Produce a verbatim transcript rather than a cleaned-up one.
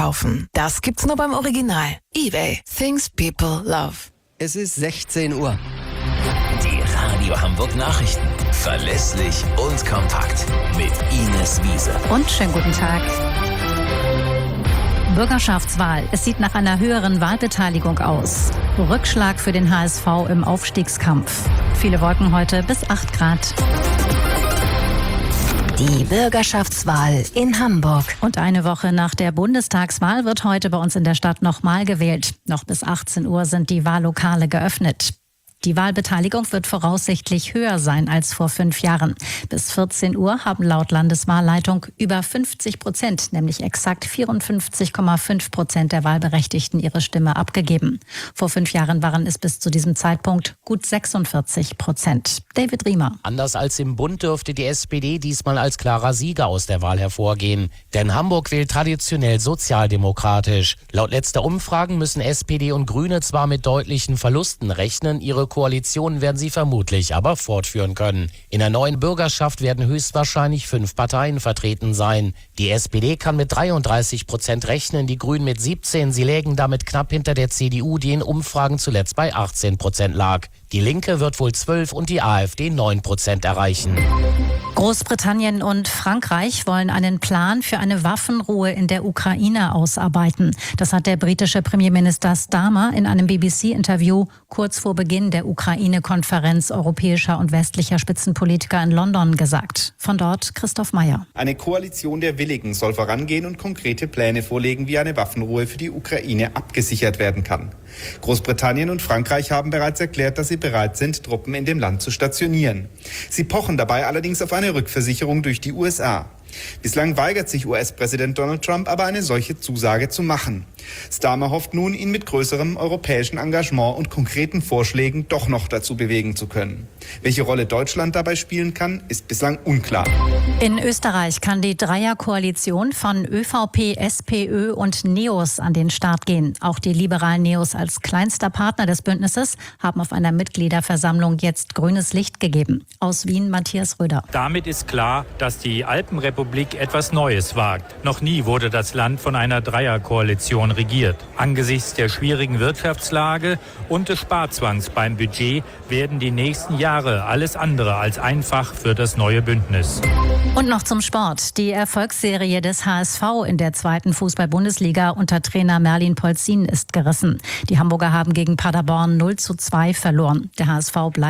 kaufen. Das gibt's nur beim Original. eBay. Things people love. Es ist sechzehn Uhr. Die Radio Hamburg Nachrichten. Verlässlich und kompakt. Mit Ines Wiese. Und schönen guten Tag. Bürgerschaftswahl. Es sieht nach einer höheren Wahlbeteiligung aus. Rückschlag für den H S V im Aufstiegskampf. Viele Wolken heute bis acht Grad. Die Bürgerschaftswahl in Hamburg. Und eine Woche nach der Bundestagswahl wird heute bei uns in der Stadt nochmal gewählt. Noch bis achtzehn Uhr sind die Wahllokale geöffnet. Die Wahlbeteiligung wird voraussichtlich höher sein als vor fünf Jahren. Bis vierzehn Uhr haben laut Landeswahlleitung über fünfzig Prozent, nämlich exakt vierundfünfzig Komma fünf Prozent der Wahlberechtigten ihre Stimme abgegeben. Vor fünf Jahren waren es bis zu diesem Zeitpunkt gut sechsundvierzig Prozent. David Riemer. Anders als im Bund dürfte die S P D diesmal als klarer Sieger aus der Wahl hervorgehen. Denn Hamburg wählt traditionell sozialdemokratisch. Laut letzter Umfragen müssen S P D und Grüne zwar mit deutlichen Verlusten rechnen, ihre Koalition werden sie vermutlich aber fortführen können. In der neuen Bürgerschaft werden höchstwahrscheinlich fünf Parteien vertreten sein. Die S P D kann mit dreiunddreißig Prozent rechnen, die Grünen mit siebzehn. Sie lägen damit knapp hinter der C D U, die in Umfragen zuletzt bei achtzehn Prozent lag. Die Linke wird wohl zwölf und die AfD neun Prozent erreichen. Großbritannien und Frankreich wollen einen Plan für eine Waffenruhe in der Ukraine ausarbeiten. Das hat der britische Premierminister Starmer in einem B B C-Interview kurz vor Beginn der Ukraine-Konferenz europäischer und westlicher Spitzenpolitiker in London gesagt. Von dort Christoph Meyer. Eine Koalition der Willigen soll vorangehen und konkrete Pläne vorlegen, wie eine Waffenruhe für die Ukraine abgesichert werden kann. Großbritannien und Frankreich haben bereits erklärt, dass sie bereit sind, Truppen in dem Land zu stationieren. Sie pochen dabei allerdings auf eine Rückversicherung durch die U S A. Bislang weigert sich U S-Präsident Donald Trump aber, eine solche Zusage zu machen. Starmer hofft nun, ihn mit größerem europäischen Engagement und konkreten Vorschlägen doch noch dazu bewegen zu können. Welche Rolle Deutschland dabei spielen kann, ist bislang unklar. In Österreich kann die Dreierkoalition von ÖVP, SPÖ und NEOS an den Start gehen. Auch die liberalen NEOS als kleinster Partner des Bündnisses haben auf einer Mitgliederversammlung jetzt grünes Licht gegeben. Aus Wien Matthias Röder. Damit ist klar, dass die Alpenrepublik etwas Neues wagt. Noch nie wurde das Land von einer Dreierkoalition regiert. Angesichts der schwierigen Wirtschaftslage und des Sparzwangs beim Budget werden die nächsten Jahre alles andere als einfach für das neue Bündnis. Und noch zum Sport. Die Erfolgsserie des H S V in der zweiten Fußball-Bundesliga unter Trainer Merlin Polzin ist gerissen. Die Hamburger haben gegen Paderborn null zu zwei verloren. Der H S V bleibt